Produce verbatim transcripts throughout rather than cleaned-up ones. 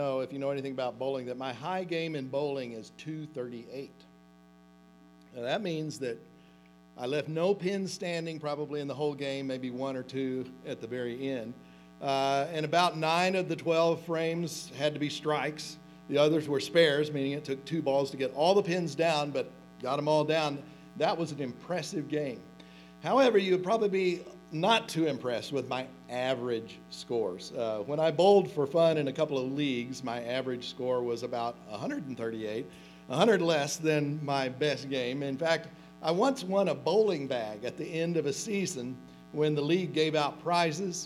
know, if you know anything about bowling, that my high game in bowling is two thirty-eight. Now that means that I left no pins standing probably in the whole game, maybe one or two at the very end. Uh, and about nine of the twelve frames had to be strikes. The others were spares, meaning it took two balls to get all the pins down, but got them all down. That was an impressive game. However, you would probably be not too impressed with my average scores. Uh, when I bowled for fun in a couple of leagues, my average score was about one thirty-eight, one hundred less than my best game. In fact, I once won a bowling bag at the end of a season when the league gave out prizes.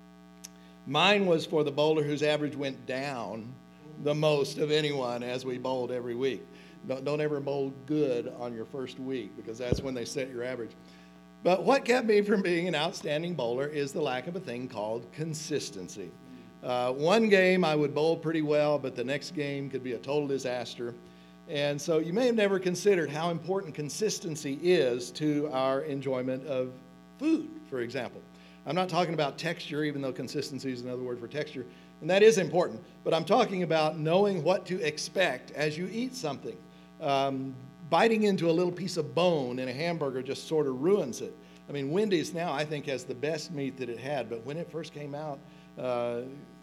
Mine was for the bowler whose average went down the most of anyone as we bowled every week. Don't, don't ever bowl good on your first week because that's when they set your average. But what kept me from being an outstanding bowler is the lack of a thing called consistency. Uh, one game I would bowl pretty well, but the next game could be a total disaster. And so you may have never considered how important consistency is to our enjoyment of food, for example. I'm not talking about texture, even though consistency is another word for texture, and that is important. But I'm talking about knowing what to expect as you eat something. Um, biting into a little piece of bone in a hamburger just sort of ruins it. I mean, Wendy's now, I think, has the best meat that it had, but when it first came out, uh,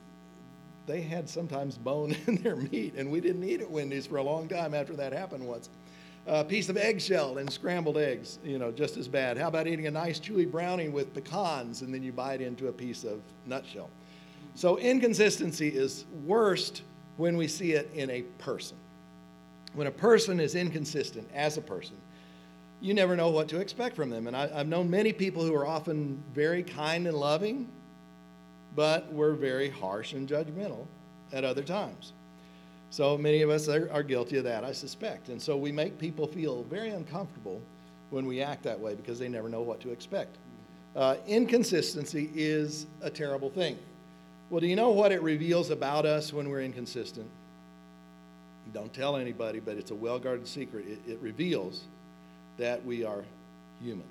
they had sometimes bone in their meat, and we didn't eat at Wendy's for a long time after that happened once. A piece of eggshell and scrambled eggs, you know, just as bad. How about eating a nice chewy brownie with pecans, and then you bite into a piece of nutshell? So inconsistency is worst when we see it in a person. When a person is inconsistent as a person, you never know what to expect from them. And I, I've known many people who are often very kind and loving, but were very harsh and judgmental at other times. So many of us are, are guilty of that, I suspect. And so we make people feel very uncomfortable when we act that way because they never know what to expect. Uh, inconsistency is a terrible thing. Well, do you know what it reveals about us when we're inconsistent? Don't tell anybody, but it's a well-guarded secret. It, it reveals that we are human.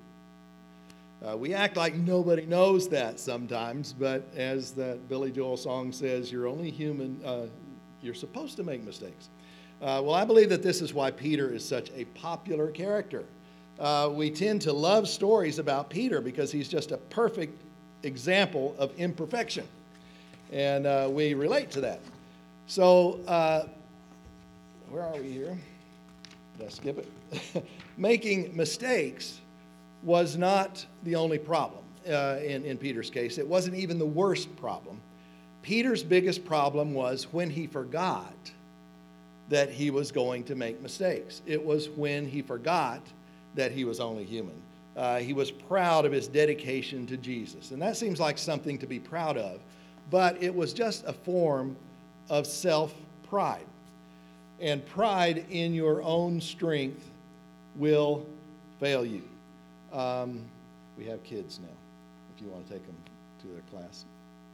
Uh, we act like nobody knows that sometimes, but as that Billy Joel song says, you're only human. Uh, you're supposed to make mistakes. Uh, well, I believe that this is why Peter is such a popular character. Uh, we tend to love stories about Peter because he's just a perfect example of imperfection. And uh, we relate to that. So, uh, where are we here? Did I skip it? Making mistakes was not the only problem uh, in, in Peter's case. It wasn't even the worst problem. Peter's biggest problem was when he forgot that he was going to make mistakes. It was when he forgot that he was only human. Uh, he was proud of his dedication to Jesus. And that seems like something to be proud of. But it was just a form of self-pride. And pride in your own strength will fail you. Um, we have kids now, if you want to take them to their class.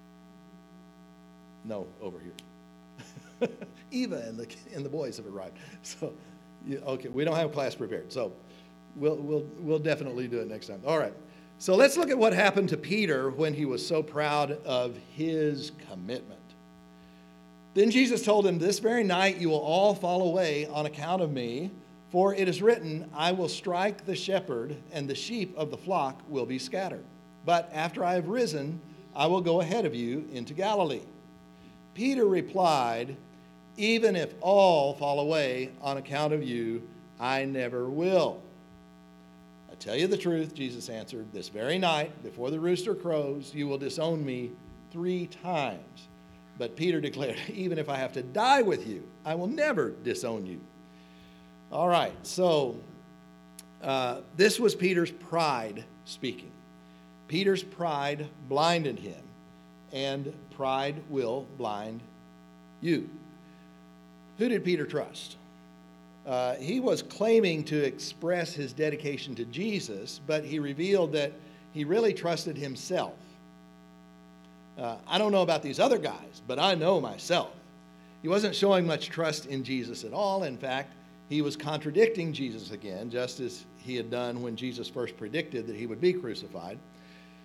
No, over here. Eva and the and the boys have arrived. So, you, okay, we don't have class prepared. So, we'll we'll we'll definitely do it next time. All right. So let's look at what happened to Peter when he was so proud of his commitment. Then Jesus told him, "This very night you will all fall away on account of me, for it is written, I will strike the shepherd, and the sheep of the flock will be scattered. But after I have risen, I will go ahead of you into Galilee." Peter replied, "Even if all fall away on account of you, I never will." "I tell you the truth," Jesus answered, "this very night, before the rooster crows, you will disown me three times." But Peter declared, "Even if I have to die with you, I will never disown you." All right, so uh, this was Peter's pride speaking. Peter's pride blinded him, and pride will blind you. Who did Peter trust? Uh, he was claiming to express his dedication to Jesus, but he revealed that he really trusted himself. Uh, I don't know about these other guys, but I know myself. He wasn't showing much trust in Jesus at all. In fact, he was contradicting Jesus again, just as he had done when Jesus first predicted that he would be crucified.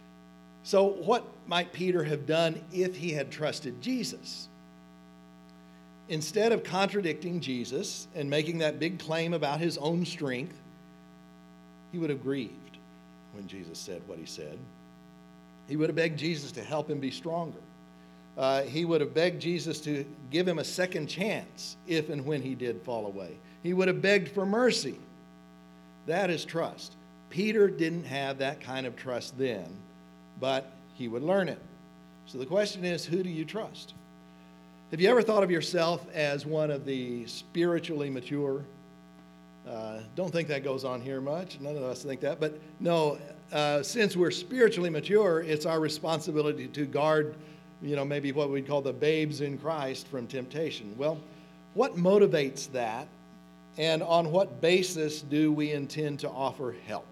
So what might Peter have done if he had trusted Jesus? instead of contradicting Jesus and making that big claim about his own strength, he would have grieved when Jesus said what he said. He would have begged Jesus to help him be stronger. Uh, he would have begged Jesus to give him a second chance if and when he did fall away. He would have begged for mercy. That is trust. Peter didn't have that kind of trust then, but he would learn it. So the question is, who do you trust? Have you ever thought of yourself as one of the spiritually mature? Uh, don't think that goes on here much. None of us think that. But no, uh, since we're spiritually mature, it's our responsibility to guard, you know, maybe what we'd call the babes in Christ from temptation. Well, what motivates that, and on what basis do we intend to offer help?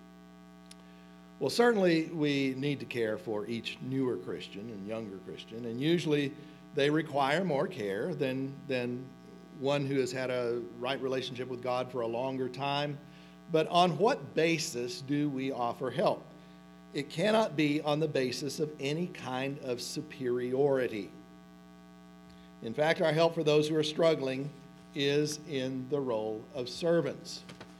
Well, certainly we need to care for each newer Christian and younger Christian, and usually they require more care than, than one who has had a right relationship with God for a longer time. But on what basis do we offer help? It cannot be on the basis of any kind of superiority. In fact, our help for those who are struggling is in the role of servants.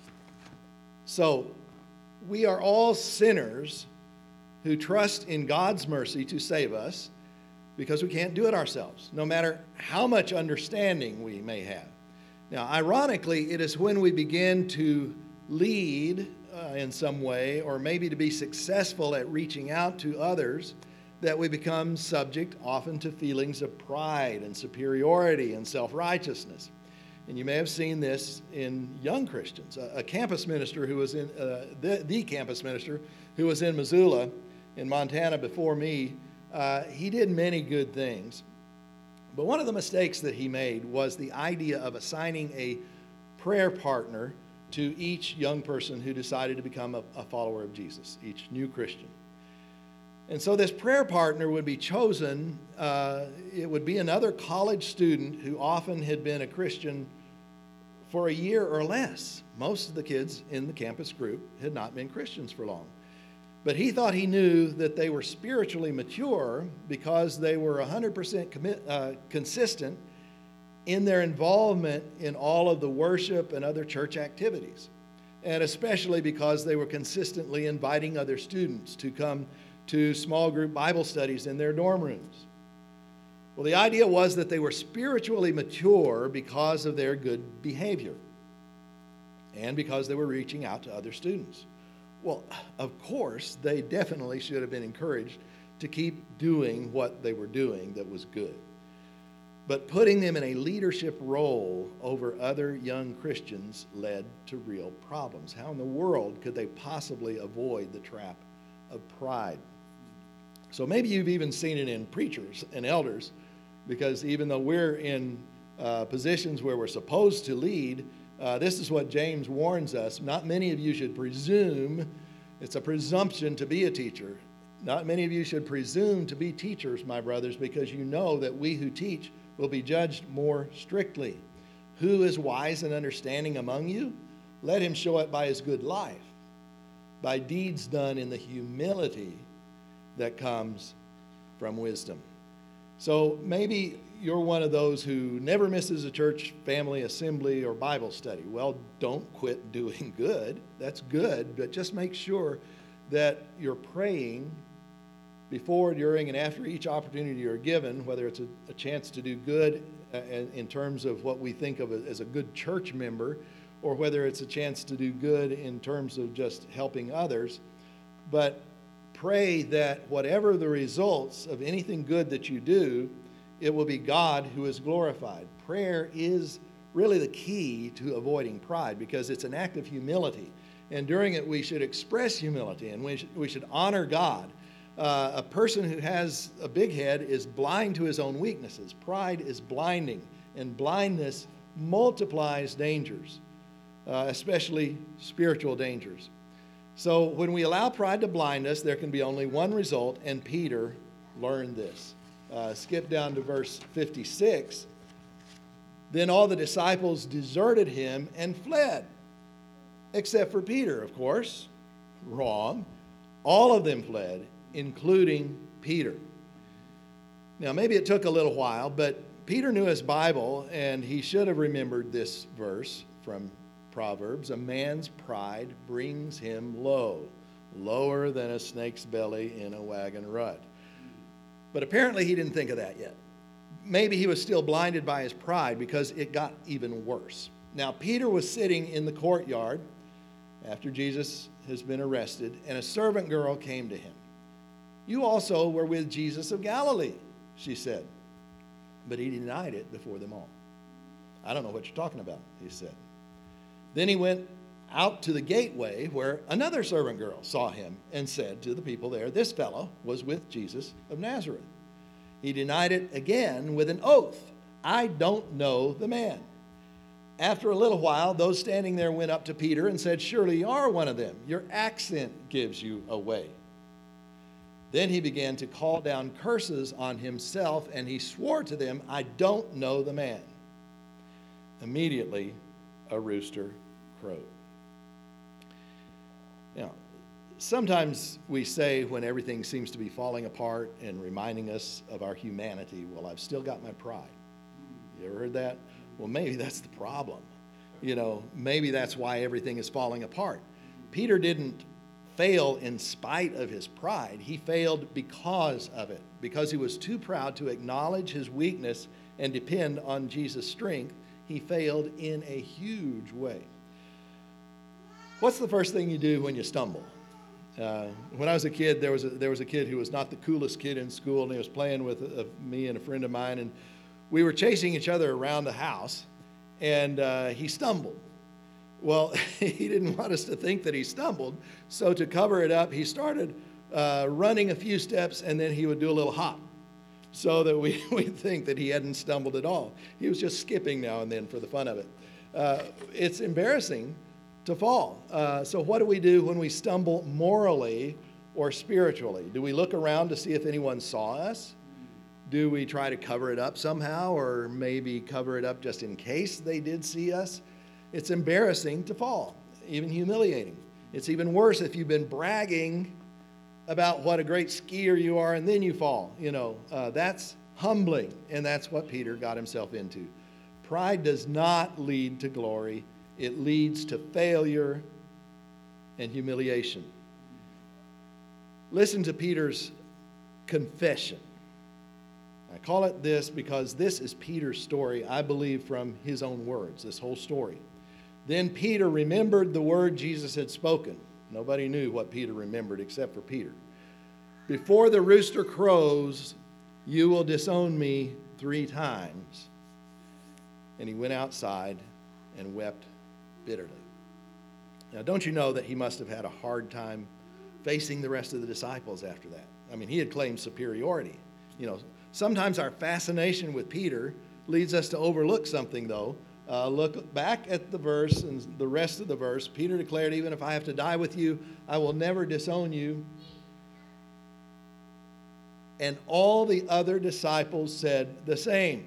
So, we are all sinners who trust in God's mercy to save us because we can't do it ourselves, no matter how much understanding we may have. Now, ironically, it is when we begin to lead uh, in some way, or maybe to be successful at reaching out to others, that we become subject often to feelings of pride and superiority and self-righteousness. And you may have seen this in young Christians. A, a campus minister who was in, uh, the, the campus minister who was in Missoula in Montana before me, uh, he did many good things. But one of the mistakes that he made was the idea of assigning a prayer partner to each young person who decided to become a, a follower of Jesus, each new Christian. And so this prayer partner would be chosen, uh, it would be another college student who often had been a Christian for a year or less. Most of the kids in the campus group had not been Christians for long. But he thought he knew that they were spiritually mature because they were one hundred percent commit, uh, consistent in their involvement in all of the worship and other church activities. And especially because they were consistently inviting other students to come to small group Bible studies in their dorm rooms. Well, the idea was that they were spiritually mature because of their good behavior and because they were reaching out to other students. Well, of course, they definitely should have been encouraged to keep doing what they were doing that was good. But putting them in a leadership role over other young Christians led to real problems. How in the world could they possibly avoid the trap of pride? So maybe you've even seen it in preachers and elders, because even though we're in uh, positions where we're supposed to lead, uh, this is what James warns us. Not many of you should presume, it's a presumption to be a teacher. Not many of you should presume to be teachers, my brothers, because you know that we who teach will be judged more strictly. Who is wise and understanding among you? Let him show it by his good life, by deeds done in the humility that comes from wisdom. So maybe you're one of those who never misses a church, family, assembly, or Bible study. Well, don't quit doing good. That's good, but just make sure that you're praying before, during, and after each opportunity you're given, whether it's a, a chance to do good uh, in terms of what we think of as a good church member, or whether it's a chance to do good in terms of just helping others. But pray that whatever the results of anything good that you do, it will be God who is glorified. Prayer is really the key to avoiding pride, because it's an act of humility. And during it, we should express humility, and we should, we should honor God. Uh, a person who has a big head is blind to his own weaknesses. Pride is blinding, and blindness multiplies dangers, uh, especially spiritual dangers. So when we allow pride to blind us, there can be only one result, and Peter learned this. Uh, skip down to verse fifty-six. Then all the disciples deserted him and fled, except for Peter, of course. Wrong. All of them fled, including Peter. Now, maybe it took a little while, but Peter knew his Bible, and he should have remembered this verse from Proverbs. A man's pride brings him low, lower than a snake's belly in a wagon rut. But apparently he didn't think of that yet. Maybe he was still blinded by his pride because it got even worse. Now, Peter was sitting in the courtyard after Jesus has been arrested, and a servant girl came to him. "You also were with Jesus of Galilee," she said. But he denied it before them all. "I don't know what you're talking about," he said. Then he went out to the gateway where another servant girl saw him and said to the people there, "This fellow was with Jesus of Nazareth." He denied it again with an oath, "I don't know the man." After a little while, those standing there went up to Peter and said, "Surely you are one of them. Your accent gives you away." Then he began to call down curses on himself, and he swore to them, "I don't know the man." Immediately, a rooster crowed. Now, sometimes we say when everything seems to be falling apart and reminding us of our humanity, "Well, I've still got my pride." You ever heard that? Well, maybe that's the problem. You know, maybe that's why everything is falling apart. Peter didn't fail in spite of his pride. He failed because of it, because he was too proud to acknowledge his weakness and depend on Jesus' strength. He failed in a huge way. What's the first thing you do when you stumble? Uh, when I was a kid, there was a, there was a kid who was not the coolest kid in school, and he was playing with uh, me and a friend of mine, and we were chasing each other around the house, and uh, he stumbled. Well, he didn't want us to think that he stumbled, so to cover it up, he started uh, running a few steps, and then he would do a little hop so that we would think that he hadn't stumbled at all. He was just skipping now and then for the fun of it. Uh, it's embarrassing to fall. Uh, so what do we do when we stumble morally or spiritually? Do we look around to see if anyone saw us? Do we try to cover it up somehow, or maybe cover it up just in case they did see us? It's embarrassing to fall, even humiliating. It's even worse if you've been bragging about what a great skier you are and then you fall. You know, uh, that's humbling, and that's what Peter got himself into. Pride does not lead to glory. It leads to failure and humiliation. Listen to Peter's confession. I call it this because this is Peter's story, I believe, from his own words, this whole story. Then Peter remembered the word Jesus had spoken. Nobody knew what Peter remembered except for Peter. "Before the rooster crows, you will disown me three times." And he went outside and wept bitterly. Now, don't you know that he must have had a hard time facing the rest of the disciples after that? I mean, he had claimed superiority. You know, sometimes our fascination with Peter leads us to overlook something, though. Uh, look back at the verse and the rest of the verse. Peter declared, "Even if I have to die with you, I will never disown you." And all the other disciples said the same.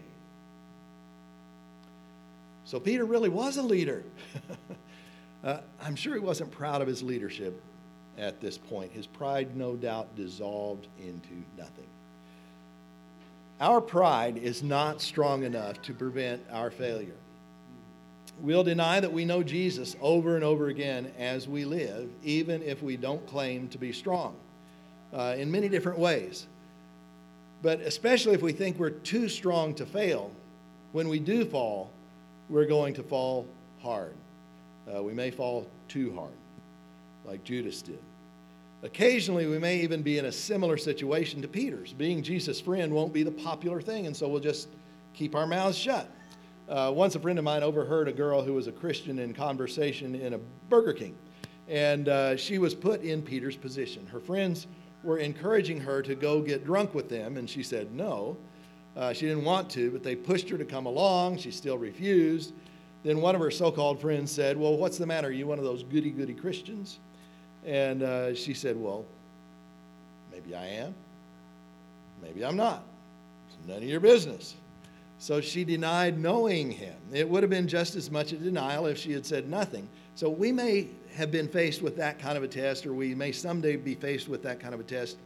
So Peter really was a leader. uh, I'm sure he wasn't proud of his leadership at this point. His pride, no doubt, dissolved into nothing. Our pride is not strong enough to prevent our failure. We'll deny that we know Jesus over and over again as we live, even if we don't claim to be strong, uh, in many different ways. But especially if we think we're too strong to fail, when we do fall, we're going to fall hard. Uh, we may fall too hard, like Judas did. Occasionally, we may even be in a similar situation to Peter's. Being Jesus' friend won't be the popular thing, and so we'll just keep our mouths shut. Uh, once a friend of mine overheard a girl who was a Christian in conversation in a Burger King, and uh, she was put in Peter's position. Her friends were encouraging her to go get drunk with them, and she said no. Uh, she didn't want to, but they pushed her to come along. She still refused. Then one of her so-called friends said, "Well, what's the matter? Are you one of those goody-goody Christians?" And uh, she said, "Well, maybe I am. Maybe I'm not. It's none of your business." So she denied knowing him. It would have been just as much a denial if she had said nothing. So we may have been faced with that kind of a test, or we may someday be faced with that kind of a test.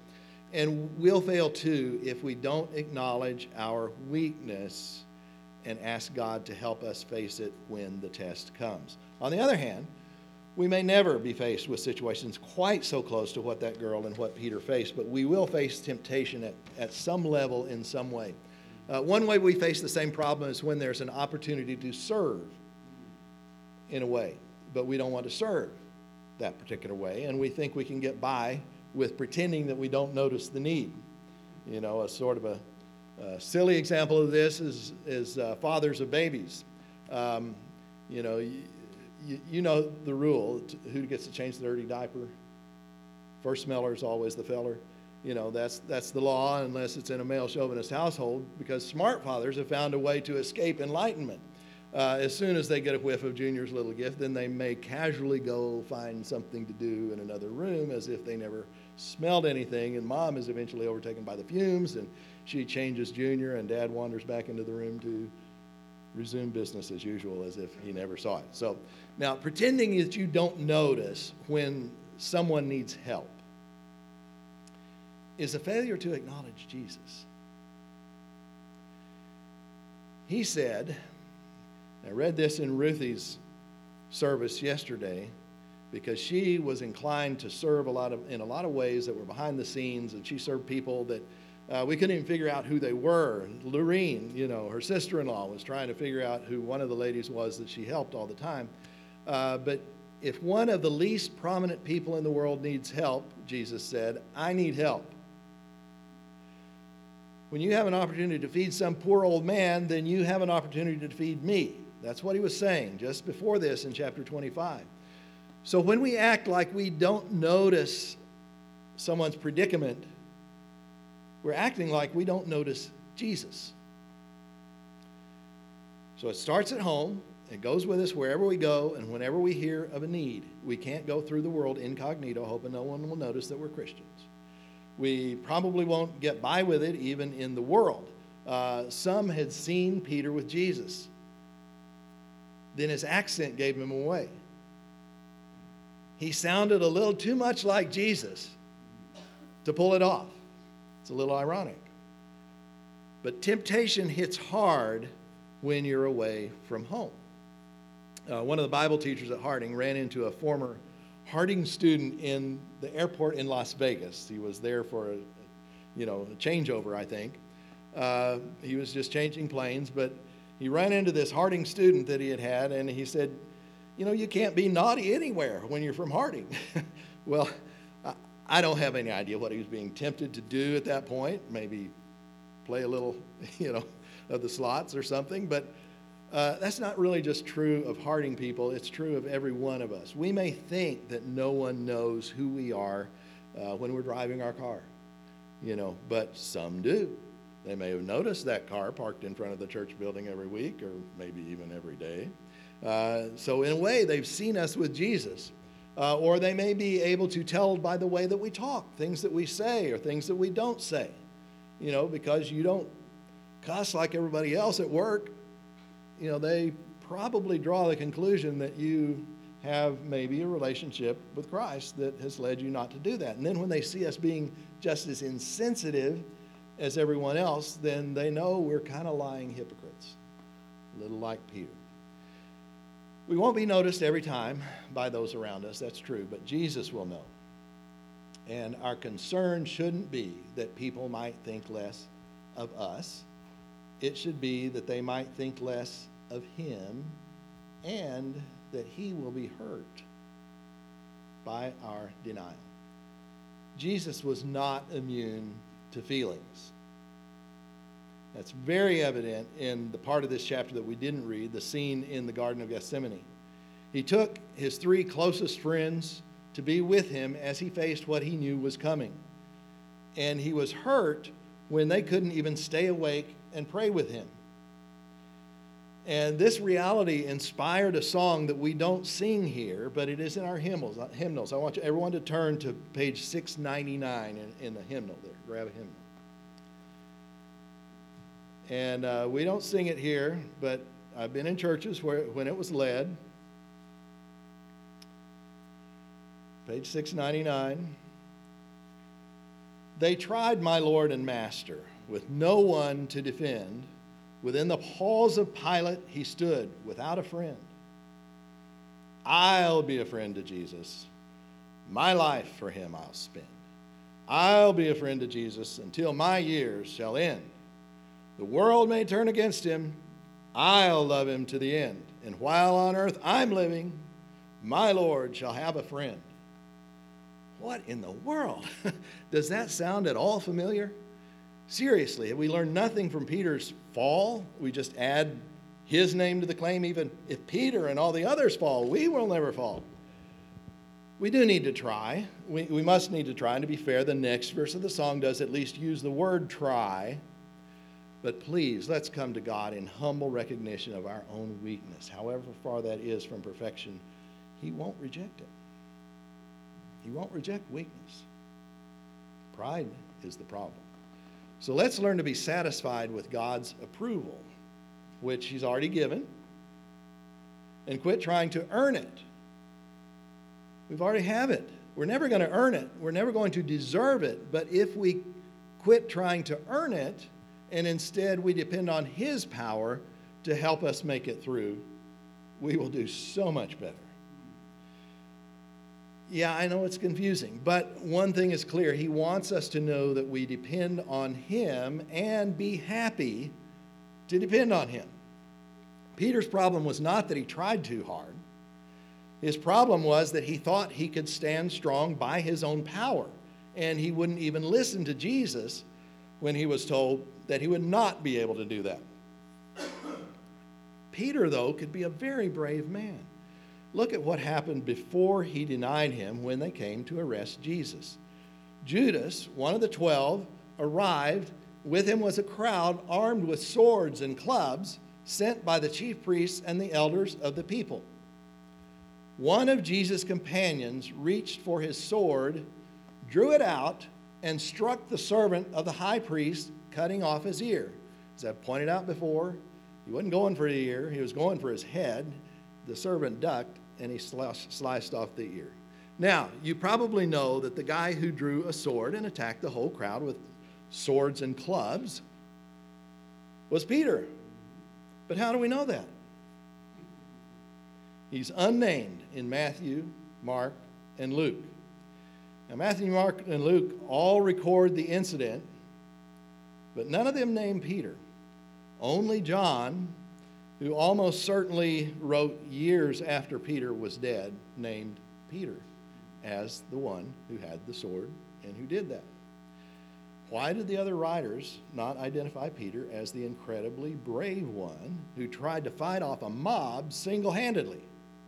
And we'll fail too if we don't acknowledge our weakness and ask God to help us face it when the test comes. On the other hand, we may never be faced with situations quite so close to what that girl and what Peter faced, but we will face temptation at, at some level in some way. Uh, one way we face the same problem is when there's an opportunity to serve in a way, but we don't want to serve that particular way, and we think we can get by with pretending that we don't notice the need. You know, a sort of a, a silly example of this is, is uh, fathers of babies. Um, you know, you, you, you know the rule, who gets to change the dirty diaper? First smeller is always the feller. You know, that's, that's the law unless it's in a male chauvinist household, because smart fathers have found a way to escape enlightenment. Uh, as soon as they get a whiff of Junior's little gift, then they may casually go find something to do in another room as if they never smelled anything, and Mom is eventually overtaken by the fumes, and she changes Junior, and Dad wanders back into the room to resume business as usual as if he never saw it. So now, pretending that you don't notice when someone needs help is a failure to acknowledge Jesus. He said, I read this in Ruthie's service yesterday, because she was inclined to serve a lot of in a lot of ways that were behind the scenes, and she served people that uh, we couldn't even figure out who they were. Lorene, you know, her sister-in-law, was trying to figure out who one of the ladies was that she helped all the time. Uh, but if one of the least prominent people in the world needs help, Jesus said, I need help. When you have an opportunity to feed some poor old man, then you have an opportunity to feed me. That's what he was saying just before this in chapter twenty-five. So when we act like we don't notice someone's predicament, we're acting like we don't notice Jesus. So it starts at home, it goes with us wherever we go, and whenever we hear of a need. We can't go through the world incognito hoping no one will notice that we're Christians. We probably won't get by with it even in the world. Uh, some had seen Peter with Jesus. Then his accent gave him away. He sounded a little too much like Jesus to pull it off. It's a little ironic. But temptation hits hard when you're away from home. Uh, one of the Bible teachers at Harding ran into a former Harding student in the airport in Las Vegas. He was there for a, you know, a changeover, I think. Uh, he was just changing planes, but he ran into this Harding student that he had had, and he said, you know, you can't be naughty anywhere when you're from Harding. Well, I, I don't have any idea what he was being tempted to do at that point. Maybe play a little, you know, of the slots or something, but Uh, that's not really just true of Harding people. It's true of every one of us. We may think that no one knows who we are uh, when we're driving our car, you know, but some do. They may have noticed that car parked in front of the church building every week or maybe even every day. Uh, so in a way, they've seen us with Jesus. Uh, or they may be able to tell by the way that we talk, things that we say or things that we don't say, you know, because you don't cuss like everybody else at work. You know, they probably draw the conclusion that you have maybe a relationship with Christ that has led you not to do that. And then when they see us being just as insensitive as everyone else, then they know we're kind of lying hypocrites, a little like Peter. We won't be noticed every time by those around us, that's true, but Jesus will know. And our concern shouldn't be that people might think less of us. It should be that they might think less of him and that he will be hurt by our denial. Jesus was not immune to feelings. That's very evident in the part of this chapter that we didn't read, the scene in the Garden of Gethsemane. He took his three closest friends to be with him as he faced what he knew was coming. And he was hurt when they couldn't even stay awake and pray with him. And this reality inspired a song that we don't sing here, but it is in our hymnals. hymnals. I want you, everyone to turn to page six ninety-nine in, in the hymnal there. Grab a hymnal. And uh, we don't sing it here, but I've been in churches where when it was led. Page six ninety-nine. They tried my Lord and Master with no one to defend. Within the halls of Pilate he stood without a friend. I'll be a friend to Jesus. My life for him I'll spend. I'll be a friend to Jesus until my years shall end. The world may turn against him. I'll love him to the end. And while on earth I'm living, my Lord shall have a friend. What in the world? Does that sound at all familiar? Seriously, have we learned nothing from Peter's fall? We just add his name to the claim. Even if Peter and all the others fall, we will never fall. We do need to try. We, we must need to try. And to be fair, the next verse of the song does at least use the word try. But please, let's come to God in humble recognition of our own weakness. However far that is from perfection, he won't reject it. He won't reject weakness. Pride is the problem. So let's learn to be satisfied with God's approval, which he's already given, and quit trying to earn it. We've already have it. We're never going to earn it. We're never going to deserve it. But if we quit trying to earn it, and instead we depend on his power to help us make it through, we will do so much better. Yeah, I know it's confusing, but one thing is clear. He wants us to know that we depend on him and be happy to depend on him. Peter's problem was not that he tried too hard. His problem was that he thought he could stand strong by his own power, and he wouldn't even listen to Jesus when he was told that he would not be able to do that. Peter, though, could be a very brave man. Look at what happened before he denied him when they came to arrest Jesus. Judas, one of the twelve, arrived. With him was a crowd armed with swords and clubs, sent by the chief priests and the elders of the people. One of Jesus' companions reached for his sword, drew it out, and struck the servant of the high priest, cutting off his ear. As I've pointed out before, he wasn't going for the ear, he was going for his head. The servant ducked, and he sliced off the ear. Now, you probably know that the guy who drew a sword and attacked the whole crowd with swords and clubs was Peter. But how do we know that? He's unnamed in Matthew, Mark, and Luke. Now, Matthew, Mark, and Luke all record the incident, but none of them name Peter. Only John, who almost certainly wrote years after Peter was dead, named Peter as the one who had the sword and who did that. Why did the other writers not identify Peter as the incredibly brave one who tried to fight off a mob single-handedly?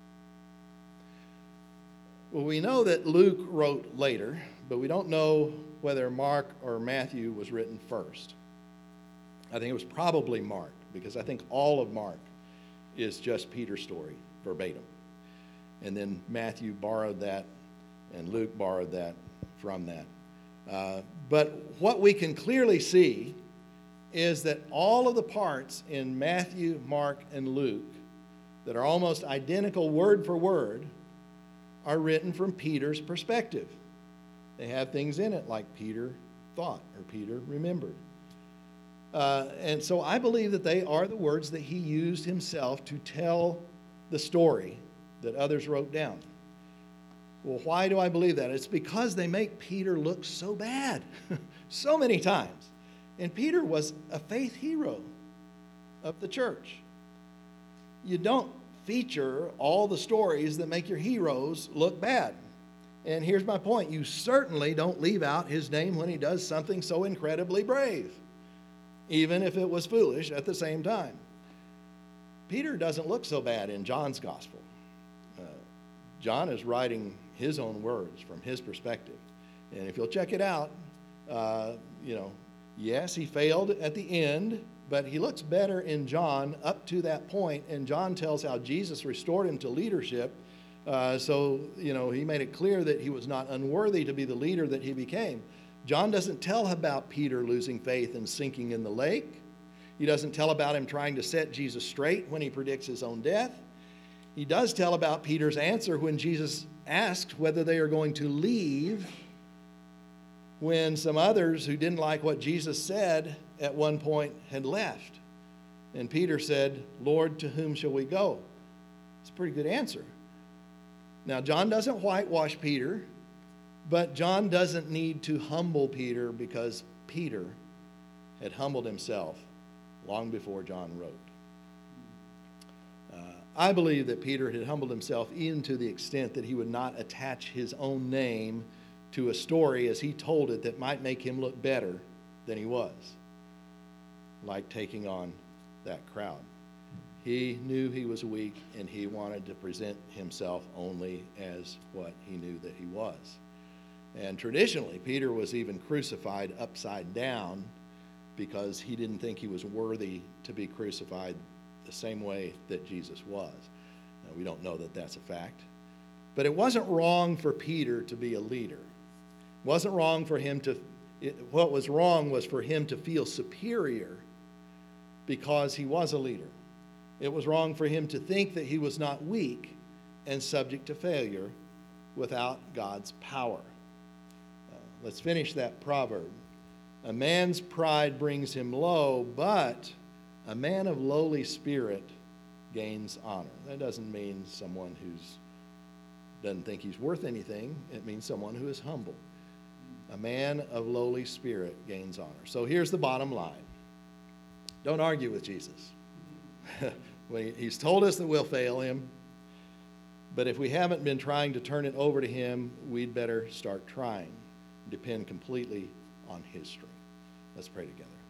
Well, we know that Luke wrote later, but we don't know whether Mark or Matthew was written first. I think it was probably Mark, because I think all of Mark is just Peter's story, verbatim. And then Matthew borrowed that, and Luke borrowed that from that. Uh, but what we can clearly see is that all of the parts in Matthew, Mark, and Luke that are almost identical word for word are written from Peter's perspective. They have things in it like Peter thought or Peter remembered. Uh, and so I believe that they are the words that he used himself to tell the story that others wrote down. Well, why do I believe that? It's because they make Peter look so bad so many times. And Peter was a faith hero of the church. You don't feature all the stories that make your heroes look bad. And here's my point. You certainly don't leave out his name when he does something so incredibly brave, even if it was foolish at the same time. Peter doesn't look so bad in John's gospel. Uh, John is writing his own words from his perspective. And if you'll check it out, uh, you know, yes, he failed at the end, but he looks better in John up to that point. And John tells how Jesus restored him to leadership. Uh, so, you know, he made it clear that he was not unworthy to be the leader that he became. John doesn't tell about Peter losing faith and sinking in the lake. He doesn't tell about him trying to set Jesus straight when he predicts his own death. He does tell about Peter's answer when Jesus asked whether they are going to leave when some others who didn't like what Jesus said at one point had left. And Peter said, Lord, to whom shall we go? It's a pretty good answer. Now, John doesn't whitewash Peter, but John doesn't need to humble Peter because Peter had humbled himself long before John wrote. Uh, I believe that Peter had humbled himself even to the extent that he would not attach his own name to a story as he told it that might make him look better than he was, like taking on that crowd. He knew he was weak, and he wanted to present himself only as what he knew that he was. And traditionally, Peter was even crucified upside down because he didn't think he was worthy to be crucified the same way that Jesus was. Now, we don't know that that's a fact. But it wasn't wrong for Peter to be a leader. It wasn't wrong for him to, it, what was wrong was for him to feel superior because he was a leader. It was wrong for him to think that he was not weak and subject to failure without God's power. Uh, let's finish that proverb. A man's pride brings him low, but a man of lowly spirit gains honor. That doesn't mean someone who doesn't think he's worth anything. It means someone who is humble. A man of lowly spirit gains honor. So here's the bottom line. Don't argue with Jesus. He's told us that we'll fail him, but if we haven't been trying to turn it over to him, we'd better start trying. Depend completely on his strength. Let's pray together.